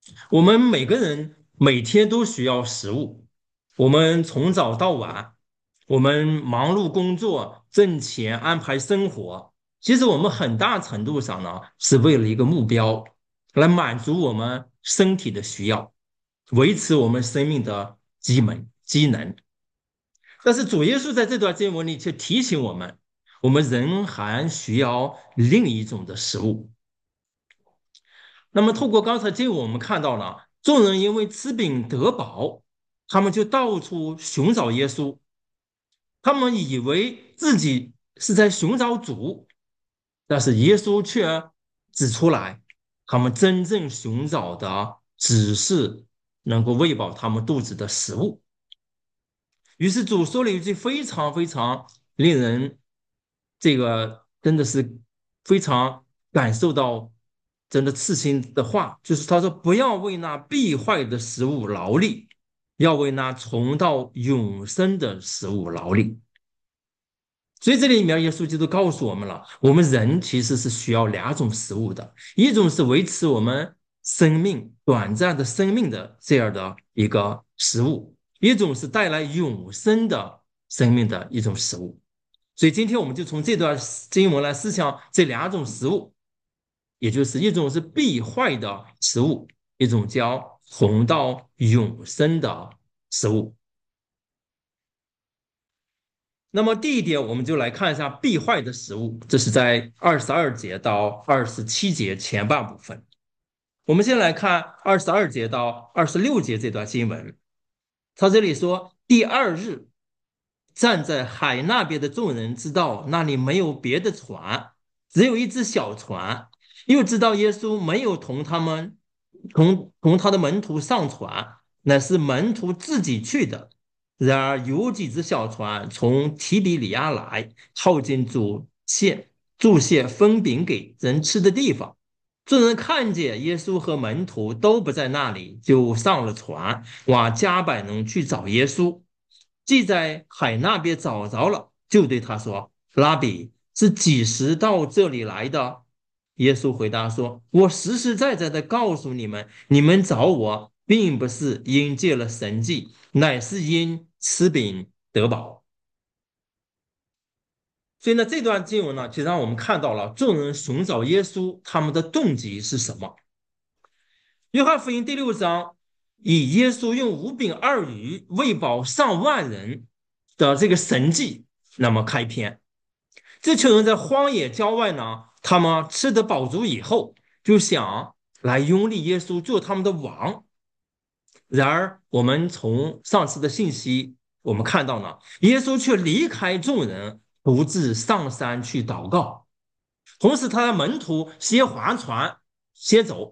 我们每个人每天都需要食物，我们从早到晚，我们忙碌工作、挣钱、安排生活。其实我们很大程度上呢，是为了一个目标，来满足我们身体的需要，维持我们生命的机能。但是主耶稣在这段经文里却提醒我们，我们人还需要另一种的食物。那么，透过刚才经文，我们看到了众人因为吃饼得饱，他们就到处寻找耶稣，他们以为自己是在寻找主，但是耶稣却指出来，他们真正寻找的只是能够喂饱他们肚子的食物。于是主说了一句非常非常令人真的是非常感受到真的刺心的话，就是他说不要为那必坏的食物劳力，要为那存到永生的食物劳力。所以这里面耶稣基督告诉我们了，我们人其实是需要两种食物的，一种是维持我们生命短暂的生命的这样的一个食物，一种是带来永生的生命的一种食物。所以今天我们就从这段经文来思想这两种食物，也就是一种是必坏的食物，一种叫红到永生的食物。那么第一点，我们就来看一下必坏的食物，这是在22节到27节前半部分。我们先来看22节到26节这段经文，他这里说，第二日，站在海那边的众人知道那里没有别的船，只有一只小船，又知道耶稣没有同他的门徒上船，乃是门徒自己去的。然而有几只小船从提比里亚来，靠近注谢分饼给人吃的地方。众人看见耶稣和门徒都不在那里，就上了船，往加百农去找耶稣。既在海那边找着了，就对他说：“拉比，是几时到这里来的？”耶稣回答说：“我实实在在的告诉你们，你们找我，并不是因借了神迹，乃是因吃饼得饱。”所以呢，这段经文呢，就让我们看到了众人寻找耶稣，他们的动机是什么？约翰福音第6章以耶稣用5饼2鱼喂饱上万人的这个神迹，那么开篇。这群人在荒野郊外呢，他们吃得饱足以后，就想来拥立耶稣做他们的王。然而，我们从上次的信息，我们看到呢，耶稣却离开众人，独自上山去祷告。同时，他的门徒先划船，先走。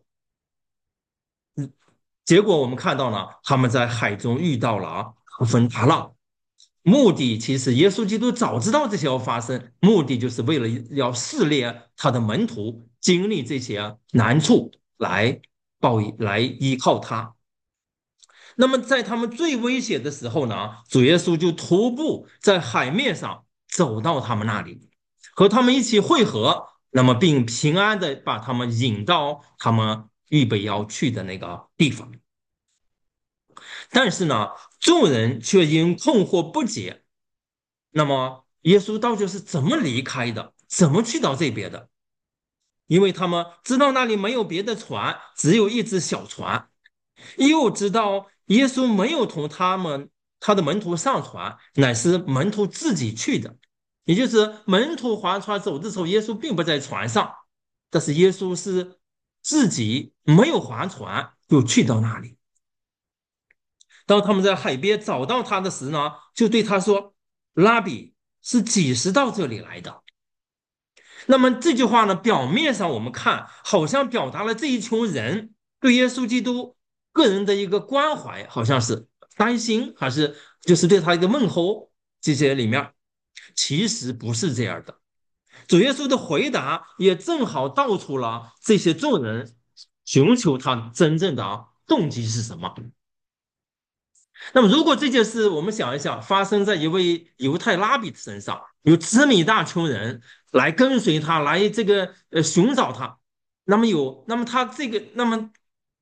结果我们看到呢，他们在海中遇到了大风大浪。目的其实耶稣基督早知道这些要发生，目的就是为了要试炼他的门徒经历这些难处来依靠他。那么在他们最危险的时候呢，主耶稣就徒步在海面上走到他们那里，和他们一起会合，那么并平安的把他们引到他们预备要去的那个地方。但是呢，众人却因困惑不解，那么耶稣到底是怎么离开的？怎么去到这边的？因为他们知道那里没有别的船，只有一只小船，又知道耶稣没有同他的门徒上船，乃是门徒自己去的。也就是门徒划船走的时候，耶稣并不在船上，但是耶稣是自己没有划船就去到那里。当他们在海边找到他的时呢，就对他说：“拉比，是几时到这里来的？”那么这句话呢，表面上我们看好像表达了这一群人对耶稣基督个人的一个关怀，好像是担心，还是就是对他一个问候，这些里面其实不是这样的。主耶稣的回答也正好道出了这些众人寻求他真正的动机是什么。那么，如果这件事我们想一想，发生在一位犹太拉比的身上，有这么一大群人来跟随他，来寻找他，那么他这个，那么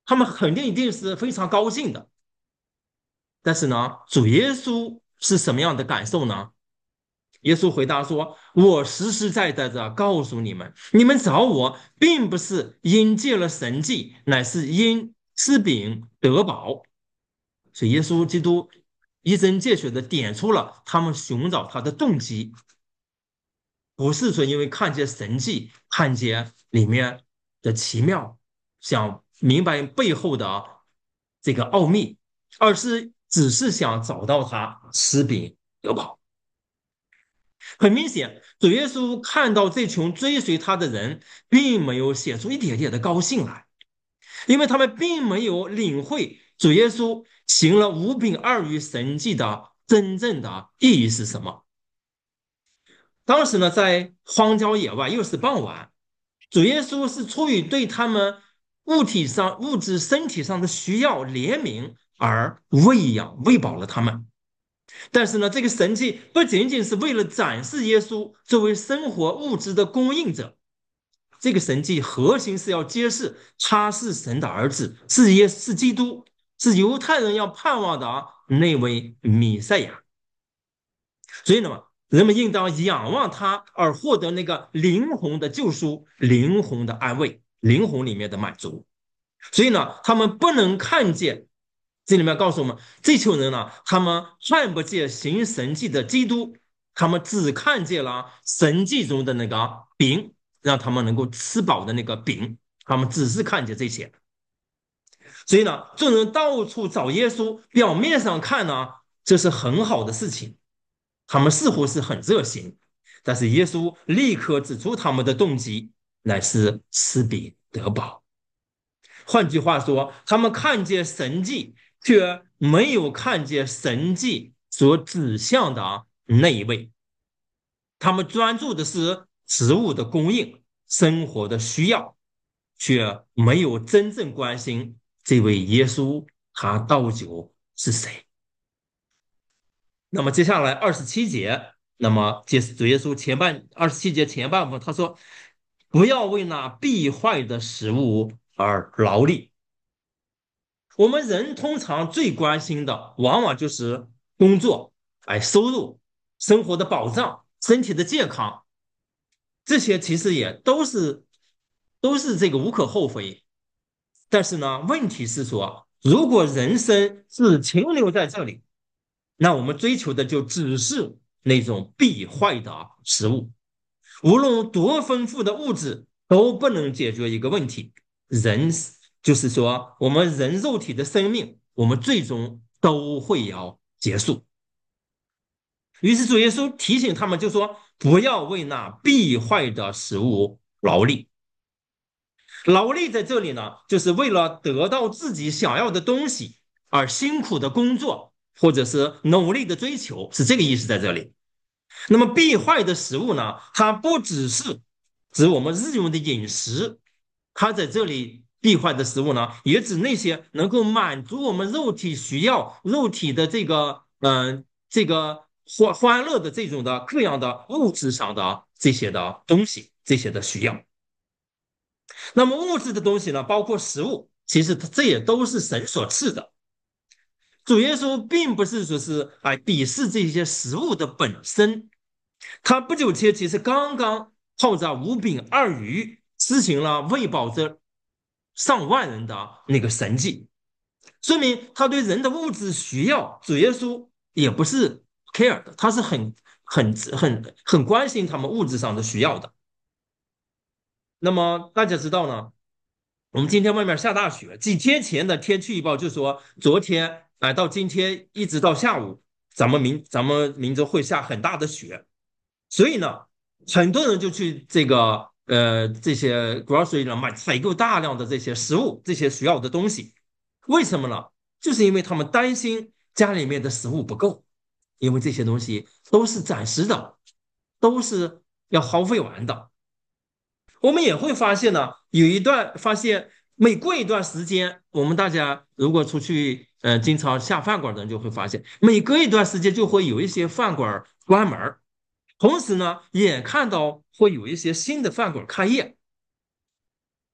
他们肯定一定是非常高兴的。但是呢，主耶稣是什么样的感受呢？耶稣回答说：“我实实在在的告诉你们，你们找我，并不是因借了神迹，乃是因吃饼得饱。”所以耶稣基督一针见血的点出了他们寻找他的动机，不是说因为看见神迹，看见里面的奇妙，想明白背后的这个奥秘，而是只是想找到他吃饼得饱。很明显，主耶稣看到这群追随他的人，并没有显出一点点的高兴来，因为他们并没有领会主耶稣行了5饼2鱼神迹的真正的意义是什么。当时呢，在荒郊野外，又是傍晚，主耶稣是出于对他们物质身体上的需要怜悯而喂养喂饱了他们。但是呢，这个神迹不仅仅是为了展示耶稣作为生活物质的供应者，这个神迹核心是要揭示他是神的儿子，是基督，是犹太人要盼望的那位弥赛亚。所以呢，人们应当仰望他而获得那个灵魂的救赎、灵魂的安慰、灵魂里面的满足。所以呢，他们不能看见，这里面告诉我们，这群人呢，他们看不见行神迹的基督，他们只看见了神迹中的那个饼，让他们能够吃饱的那个饼，他们只是看见这些。所以呢，众人到处找耶稣，表面上看呢，这是很好的事情，他们似乎是很热心，但是耶稣立刻指出他们的动机乃是吃饼得饱。换句话说，他们看见神迹，却没有看见神迹所指向的那一位。他们专注的是食物的供应、生活的需要，却没有真正关心这位耶稣他到底是谁。那么接下来27节，那么主耶稣27节前半部分，他说：“不要为那必坏的食物而劳力。”我们人通常最关心的，往往就是工作、收入、生活的保障、身体的健康，这些其实也都是这个无可厚非。但是呢，问题是说，如果人生只停留在这里，那我们追求的就只是那种必坏的食物，无论多丰富的物质都不能解决一个问题，人就是说，我们人肉体的生命，我们最终都会要结束。于是主耶稣提醒他们，就说不要为那必坏的食物劳力。劳力在这里呢，就是为了得到自己想要的东西而辛苦的工作，或者是努力的追求，是这个意思在这里。那么必坏的食物呢，它不只是指我们日用的饮食，它在这里必坏的食物呢，也指那些能够满足我们肉体需要、肉体的这个欢乐的这种的各样的物质上的这些的东西，这些的需要。那么物质的东西呢，包括食物，其实这也都是神所赐的。主耶稣并不是说是鄙视这些食物的本身，他不久前其实刚刚靠着5饼2鱼施行了喂饱着上万人的那个神迹，说明他对人的物质需要，主耶稣也不是 care 的，他是很关心他们物质上的需要的。那么大家知道呢，我们今天外面下大雪，几天前的天气预报就说昨天到今天一直到下午，咱们州会下很大的雪，所以呢，很多人就去这些 grocery 上采购大量的这些食物，这些需要的东西。为什么呢？就是因为他们担心家里面的食物不够，因为这些东西都是暂时的，都是要耗费完的。我们也会发现呢，发现每过一段时间，我们大家如果出去经常下饭馆的人就会发现，每隔一段时间就会有一些饭馆关门，同时呢，也看到会有一些新的饭馆开业。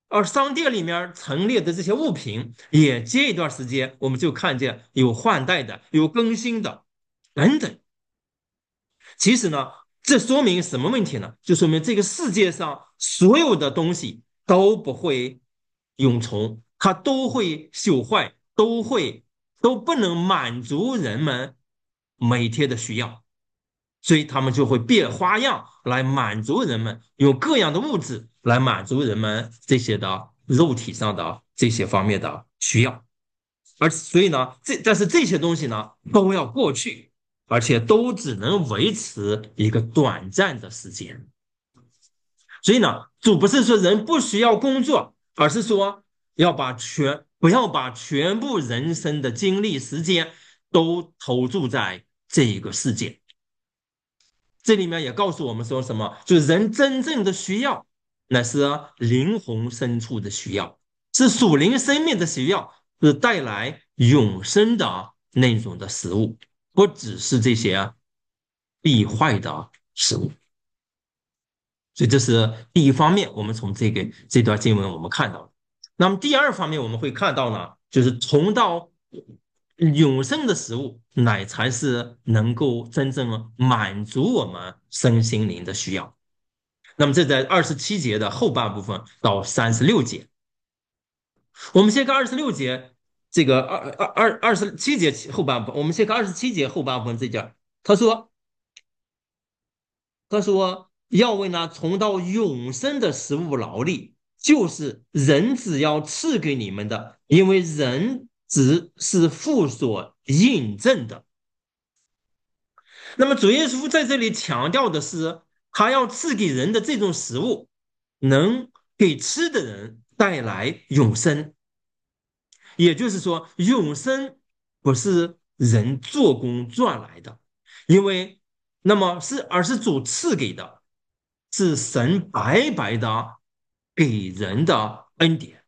而商店里面陈列的这些物品，也接一段时间，我们就看见有换代的，有更新的，等等。其实呢，这说明什么问题呢？就说明这个世界上所有的东西都不会永存，它都会朽坏，都不能满足人们每天的需要，所以他们就会变花样来满足人们，用各样的物质来满足人们这些的肉体上的这些方面的需要。而所以呢，但是这些东西呢都要过去，而且都只能维持一个短暂的时间。所以呢，主不是说人不需要工作，而是说不要把全部人生的精力时间都投注在这一个世界。这里面也告诉我们说什么？就是人真正的需要，那是灵魂深处的需要，是属灵生命的需要，是带来永生的那种的食物，不只是这些必坏的食物。所以这是第一方面，我们从这段经文我们看到。那么第二方面，我们会看到呢，就是从到永生的食物，乃才是能够真正满足我们身心灵的需要。那么这在27节的后半部分到36节，我们先看26节，这个27节后半部分，我们先看27节后半部分这节，他说。他说要为那从到永生的食物劳力，就是人只要赐给你们的，因为人只是父所印证的。那么主耶稣在这里强调的是，他要赐给人的这种食物，能给吃的人带来永生。也就是说，永生不是人做工赚来的，因为而是主赐给的，是神白白的给人的恩典。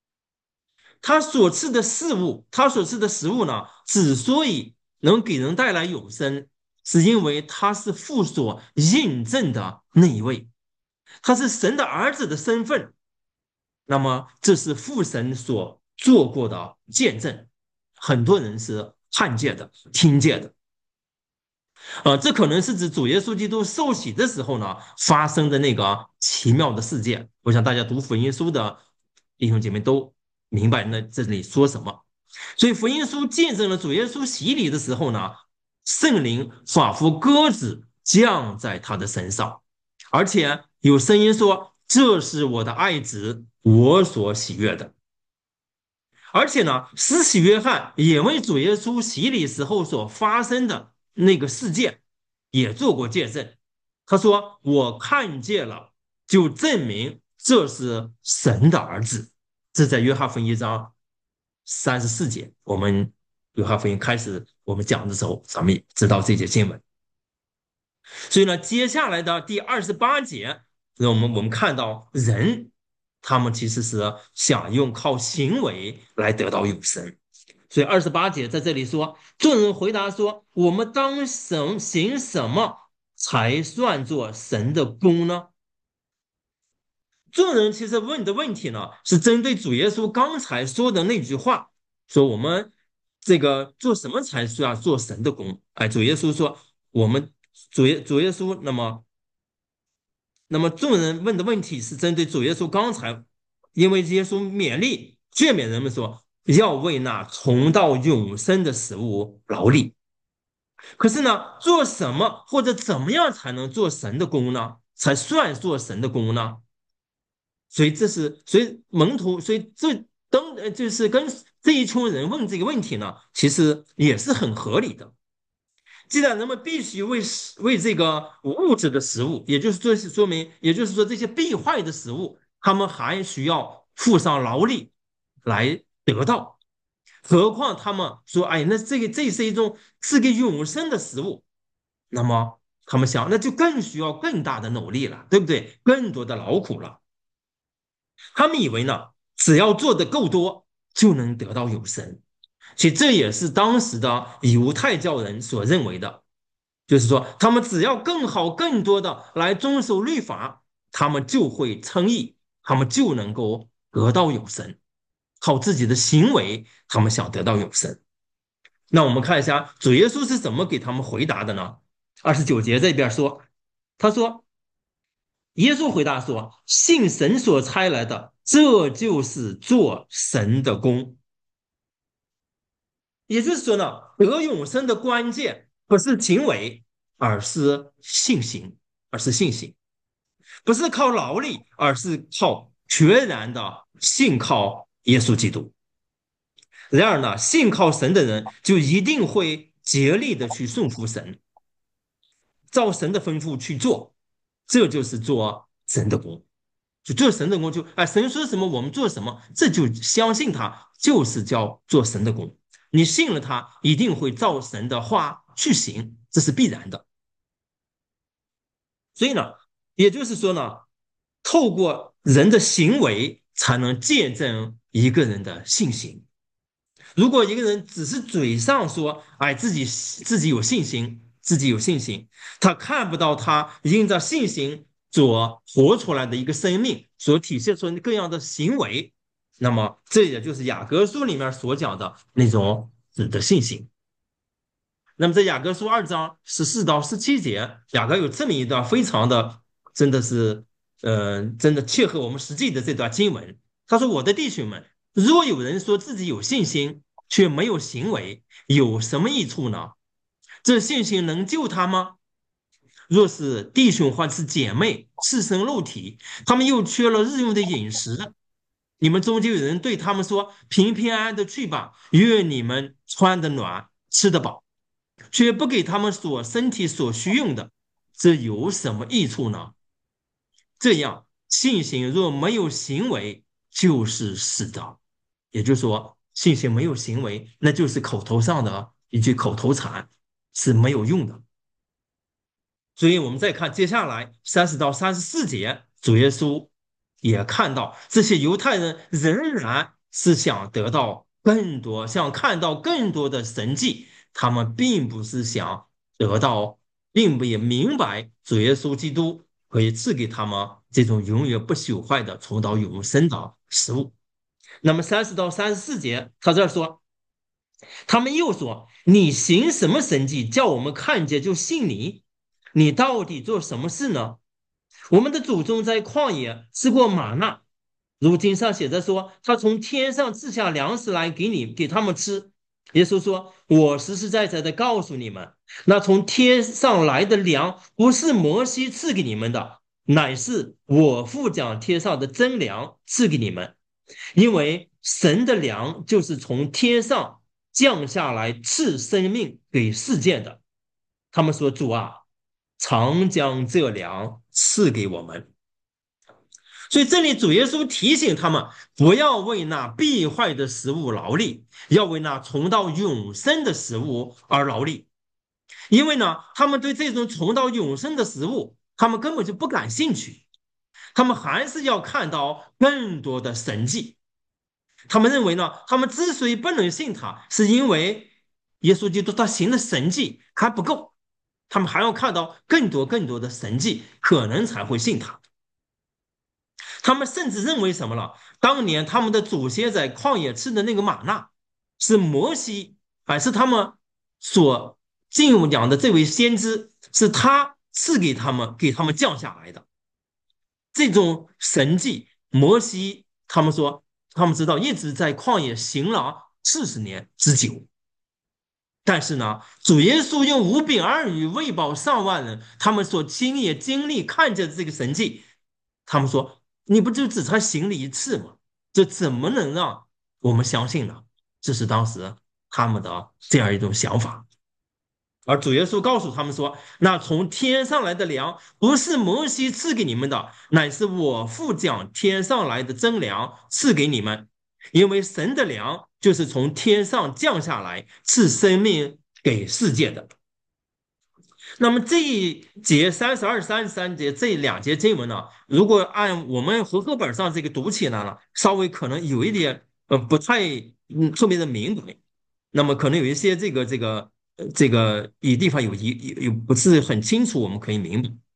他所赐的食物呢，之所以能给人带来永生，是因为他是父所印证的那一位，他是神的儿子的身份。那么这是父神所做过的见证，很多人是看见的、听见的。这可能是指主耶稣基督受洗的时候呢发生的那个奇妙的事件。我想大家读福音书的弟兄姐妹都明白那这里说什么。所以福音书见证了主耶稣洗礼的时候呢，圣灵仿佛鸽子降在他的身上，而且有声音说：“这是我的爱子，我所喜悦的。”而且呢，施洗约翰也为主耶稣洗礼时候所发生的那个事件也做过见证。他说：“我看见了，就证明这是神的儿子。”这在约翰福音1章34节，我们约翰福音开始我们讲的时候，咱们也知道这节经文。所以呢，接下来的第28节，我们看到人，他们其实是想用靠行为来得到永生。所以28节在这里说，众人回答说：“我们当行什么才算作神的功呢？”众人其实问的问题呢，是针对主耶稣刚才说的那句话，说我们这个做什么才需要做神的功？哎，主耶稣说，我们主耶稣，那么众人问的问题是针对主耶稣刚才，因为耶稣勉励劝勉人们说，要为那从到永生的食物劳力。可是呢，做什么或者怎么样才能做神的功呢？才算做神的功呢？所以门徒，所以就是跟这一群人问这个问题呢，其实也是很合理的。既然人们必须为这个物质的食物，也就是说明，也就是说这些必坏的食物，他们还需要付上劳力来得到。何况他们说，哎，那这是一种赐给永生的食物，那么他们想，那就更需要更大的努力了，对不对？更多的劳苦了。他们以为呢，只要做的够多，就能得到永生。其实这也是当时的犹太教人所认为的，就是说，他们只要更好、更多的来遵守律法，他们就会称义，他们就能够得到永生，靠自己的行为，他们想得到永生。那我们看一下主耶稣是怎么给他们回答的呢？29节这边说，他说，耶稣回答说：信神所差来的，这就是做神的工。也就是说呢，得永生的关键不是行为，而是信心，而是信心，不是靠劳力，而是靠全然的信靠耶稣基督。然而呢，信靠神的人就一定会竭力的去顺服神，照神的吩咐去做，这就是做神的工。就做神的工就，神说什么我们做什么，这就相信他，就是叫做神的工。你信了他，一定会照神的话去行，这是必然的。所以呢，也就是说呢，透过人的行为才能见证一个人的信心。如果一个人只是嘴上说，自己有信心，自己有信心，他看不到他因着信心所活出来的一个生命，所体现出各样的行为，那么这也就是雅各书里面所讲的那种指的信心。那么在雅各书2章14到17节，雅各有这么一段非常的，真的是，真的切合我们实际的这段经文。他说：“我的弟兄们，若有人说自己有信心，却没有行为，有什么益处呢？这信心能救他吗？若是弟兄或是姐妹赤身露体，他们又缺了日用的饮食，你们中间有人对他们说：平平安安的去吧，愿你们穿得暖，吃得饱。”却不给他们身体所需用的，这有什么益处呢？这样，信心若没有行为，就是死的。也就是说，信心没有行为，那就是口头上的一句口头禅，是没有用的。所以我们再看接下来30到34节，主耶稣也看到这些犹太人仍然是想得到更多，想看到更多的神迹，他们并不是想得到，并不也明白主耶稣基督可以赐给他们这种永远不朽坏的从到永生的食物。那么30到34节，他这儿说，他们又说：“你行什么神迹，叫我们看见就信你？你到底做什么事呢？我们的祖宗在旷野吃过玛纳，如经上写着说，他从天上赐下粮食来给他们吃。”耶稣说：“我实实在在的告诉你们，那从天上来的粮，不是摩西赐给你们的，乃是我父将天上的真粮赐给你们。因为神的粮就是从天上降下来赐生命给世界的。”他们说：“主啊，常将这粮赐给我们。”所以这里主耶稣提醒他们，不要为那必坏的食物劳力，要为那从到永生的食物而劳力。因为呢，他们对这种从到永生的食物，他们根本就不感兴趣，他们还是要看到更多的神迹。他们认为呢，他们之所以不能信他，是因为耶稣基督他行的神迹还不够，他们还要看到更多的神迹，可能才会信他。他们甚至认为什么了？当年他们的祖先在旷野吃的那个玛纳，是摩西还是他们所敬仰的这位先知，是他赐给他们降下来的这种神迹。摩西他们说，他们知道一直在旷野行了40年之久。但是呢，主耶稣用5饼2鱼喂饱上万人，他们所亲眼经历看见的这个神迹，他们说：“你不就只才行了一次吗？这怎么能让我们相信呢？”这是当时他们的这样一种想法。而主耶稣告诉他们说：“那从天上来的粮，不是摩西赐给你们的，乃是我父将天上来的真粮赐给你们。因为神的粮就是从天上降下来，赐生命给世界的。”那么这一节32、33节这2节经文呢，如果按我们和合本上这个读起来呢，稍微可能有一点不太特别的明白，那么可能有一些这个有地方有不是很清楚，我们可以明白。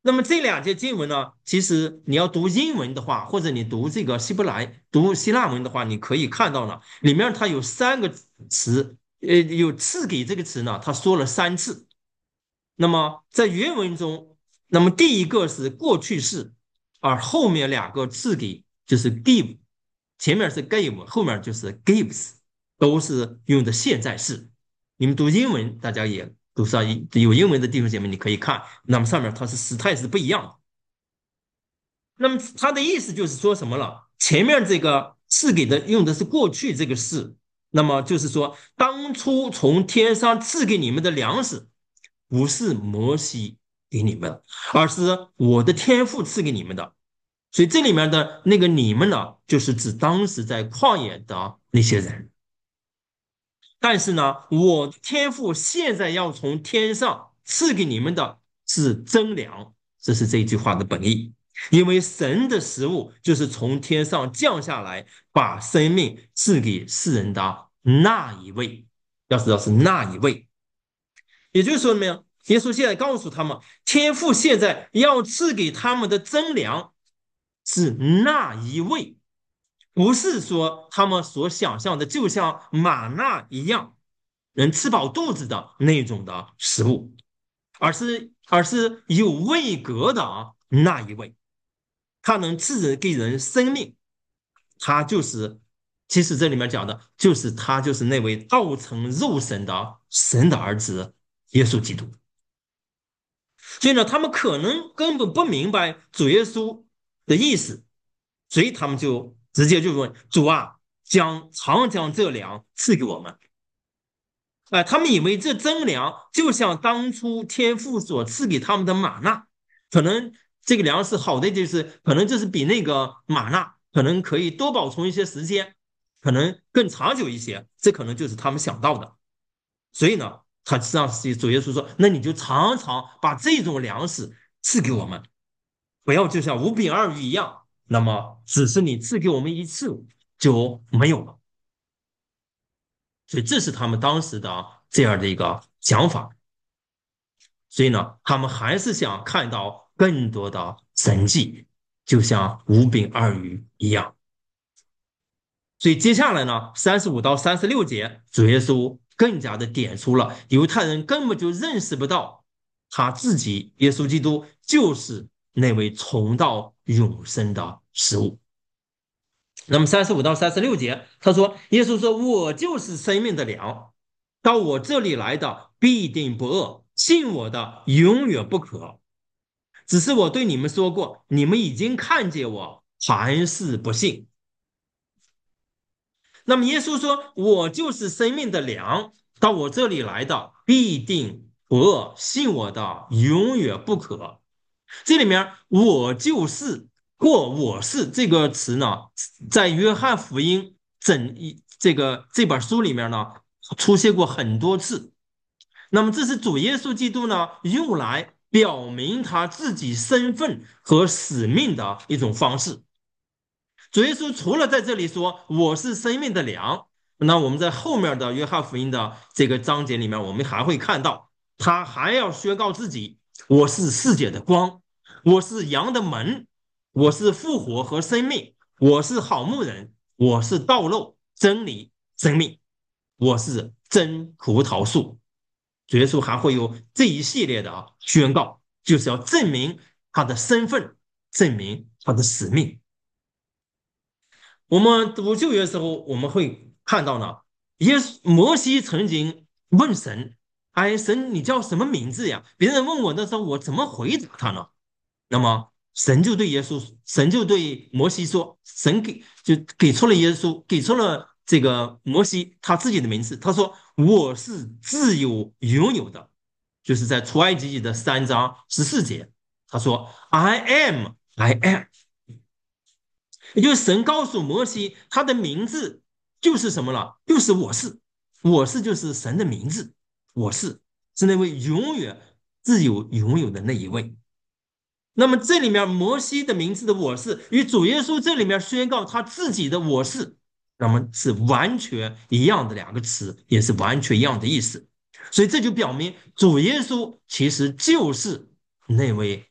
那么这两节经文呢，其实你要读英文的话，或者你读这个希伯来、读希腊文的话，你可以看到呢，里面它有3个词，有赐给这个词呢，它说了3次。那么在原文中，那么第一个是过去式，而后面2个赐给就是 give，前面是 gave，后面就是 gives，都是用的现在式。你们读英文，大家也读上有英文的弟兄姐妹，你可以看，那么上面它是时态是不一样的。那么它的意思就是说什么了？前面这个赐给的用的是过去这个式，那么就是说，当初从天上赐给你们的粮食，不是摩西给你们，而是我的天父赐给你们的。所以这里面的那个你们呢，就是指当时在旷野的那些人。但是呢，我的天父现在要从天上赐给你们的是真粮，这是这句话的本意。因为神的食物就是从天上降下来，把生命赐给世人的那一位。要知道是那一位，也就是说，没有耶稣现在告诉他们，天父现在要赐给他们的真粮是那一位，不是说他们所想象的，就像玛纳一样能吃饱肚子的那种的食物，而是有位格的那一位，他能给人生命，他就是其实这里面讲的就是他就是那位道成肉身的神的儿子耶稣基督。所以呢，他们可能根本不明白主耶稣的意思，所以他们就直接就问主啊，常将这粮赐给我们。他们以为这真粮就像当初天父所赐给他们的玛纳，可能这个粮食好的就是可能就是比那个玛纳可能可以多保存一些时间，可能更长久一些，这可能就是他们想到的。所以呢，他实际上是主耶稣说，那你就常常把这种粮食赐给我们，不要就像5饼2鱼一样，那么只是你赐给我们一次就没有了。所以这是他们当时的这样的一个想法。所以呢，他们还是想看到更多的神迹，就像5饼2鱼一样。所以接下来呢，35到36节，主耶稣更加的点出了犹太人根本就认识不到他自己，耶稣基督就是那位重到永生的食物。那么35到36节，他说：“耶稣说，我就是生命的粮，到我这里来的必定不饿，信我的永远不渴。只是我对你们说过，你们已经看见我，还是不信。”那么耶稣说：“我就是生命的粮，到我这里来的必定不饿，信我的永远不渴。”这里面"我就是"或"我是"这个词呢，在约翰福音这本书里面呢，出现过很多次。那么这是主耶稣基督呢，用来表明他自己身份和使命的一种方式。主耶稣除了在这里说"我是生命的粮"，那我们在后面的约翰福音的这个章节里面，我们还会看到他还要宣告自己"我是世界的光，我是羊的门，我是复活和生命，我是好牧人，我是道路、真理、生命，我是真葡萄树。"主耶稣还会有这一系列的宣告，就是要证明他的身份，证明他的使命。我们读旧约的时候，我们会看到呢，摩西曾经问神：“哎，神，你叫什么名字呀？”别人问我的时候，我怎么回答他呢？那么神就对摩西说，给出了给出了这个摩西他自己的名字。他说：“我是自有永有的。”就是在出埃及记的3章14节，他说：“I am, I am。”也就是神告诉摩西，他的名字就是什么了？就是我是，我是就是神的名字，我是那位永远自有永有的那一位。那么这里面摩西的名字的我是与主耶稣这里面宣告他自己的我是，那么是完全一样的2个词，也是完全一样的意思。所以这就表明主耶稣其实就是那位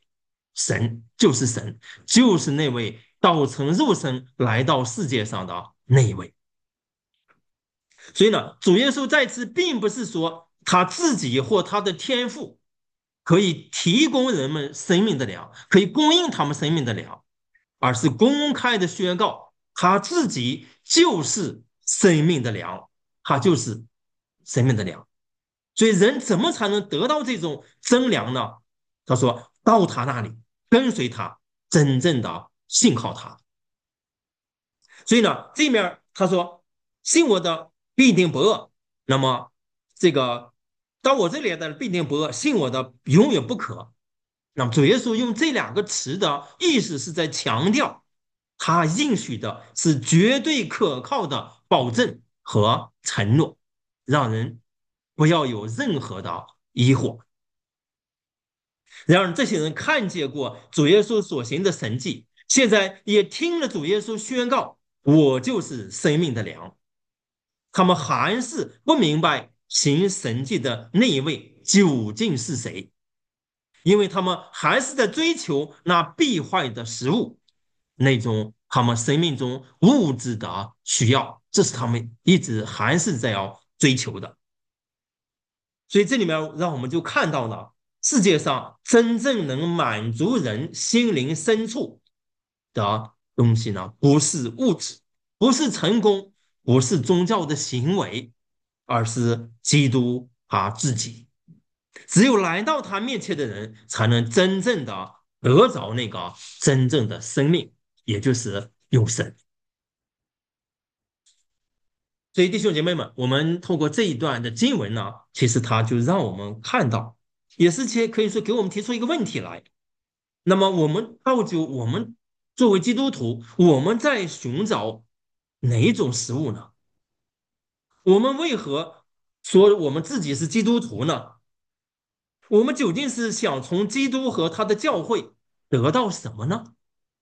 神就是神，就是那位道成肉身来到世界上的那一位。所以呢，主耶稣在此并不是说他自己或他的天赋可以提供人们生命的粮，可以供应他们生命的粮，而是公开的宣告他自己就是生命的粮，他就是生命的粮。所以人怎么才能得到这种真粮呢？他说到他那里，跟随他，真正的信靠他。所以呢，这面他说信我的必定不饿。那么这个到我这里来的必定不饿，信我的永远不渴。那么主耶稣用这两个词的意思是在强调，他应许的是绝对可靠的保证和承诺，让人不要有任何的疑惑。然而，这些人看见过主耶稣所行的神迹，现在也听了主耶稣宣告：“我就是生命的粮。”他们还是不明白行神迹的那一位究竟是谁，因为他们还是在追求那必坏的食物，那种他们生命中物质的需要，这是他们一直还是在要追求的。所以这里面让我们就看到了，世界上真正能满足人心灵深处的东西呢，不是物质，不是成功，不是宗教的行为，而是基督他自己。只有来到他面前的人，才能真正的得着那个真正的生命，也就是永生。所以，弟兄姐妹们，我们透过这一段的经文呢，其实它就让我们看到，也是且可以说给我们提出一个问题来。那么，我们到底我们作为基督徒，我们在寻找哪一种食物呢？我们为何说我们自己是基督徒呢？我们究竟是想从基督和他的教会得到什么呢？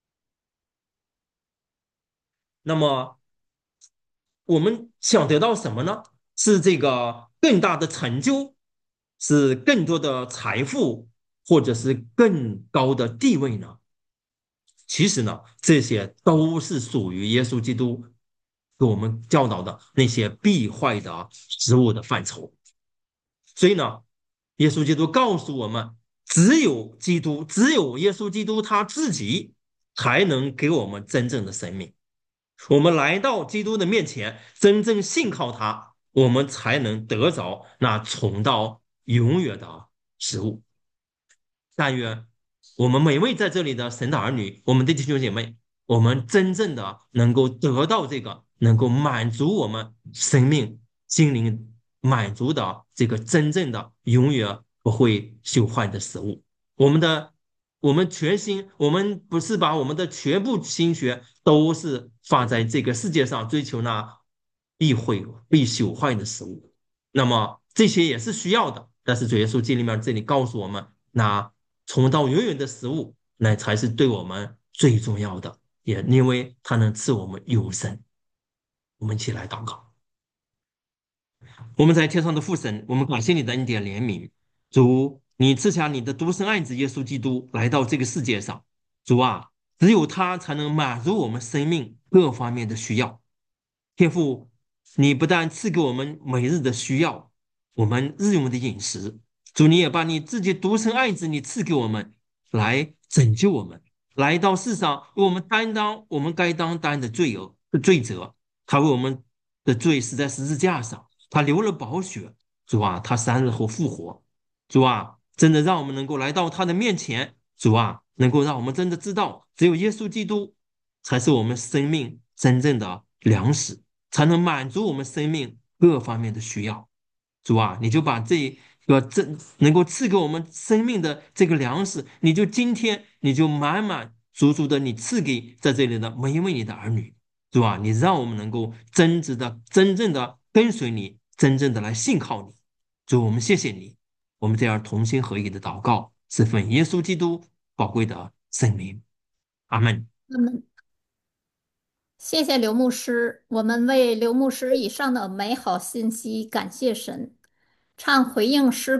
那么，我们想得到什么呢？是这个更大的成就，是更多的财富，或者是更高的地位呢？其实呢，这些都是属于耶稣基督给我们教导的那些必坏的食物的范畴。所以呢，耶稣基督告诉我们，只有基督，只有耶稣基督他自己，才能给我们真正的生命。我们来到基督的面前，真正信靠他，我们才能得着那存到永远的食物。但愿我们每位在这里的神的儿女，我们的弟兄姐妹，我们真正的能够得到这个能够满足我们生命、心灵满足的这个真正的永远不会朽坏的食物。我们的我们全心，我们不是把我们的全部心血都是放在这个世界上追求那必朽坏的食物。那么这些也是需要的，但是主耶稣经里面这里告诉我们，那从到永远的食物，那才是对我们最重要的，也因为它能赐我们永生。我们一起来祷告。我们在天上的父神，我们感谢你的恩典怜悯。主，你赐下你的独生爱子耶稣基督来到这个世界上。主啊，只有他才能满足我们生命各方面的需要。天父，你不但赐给我们每日的需要，我们日用的饮食，主你也把你自己独生爱子你赐给我们，来拯救我们，来到世上为我们担当我们该担的罪责。他为我们的罪死在十字架上，他流了宝血。主啊，他3日后复活。主啊，真的让我们能够来到他的面前。主啊，能够让我们真的知道，只有耶稣基督才是我们生命真正的粮食，才能满足我们生命各方面的需要。主啊，你就把这能够赐给我们生命的这个粮食，你就今天你就满满足足的你赐给在这里的每一位你的儿女。主啊，你让我们能够真正的跟随你，真正的来信靠你。主，我们谢谢你，我们这样同心合意的祷告，是奉耶稣基督宝贵的圣名。阿门。 嗯，谢谢刘牧师，我们为刘牧师以上的美好信息感谢神，唱回应诗。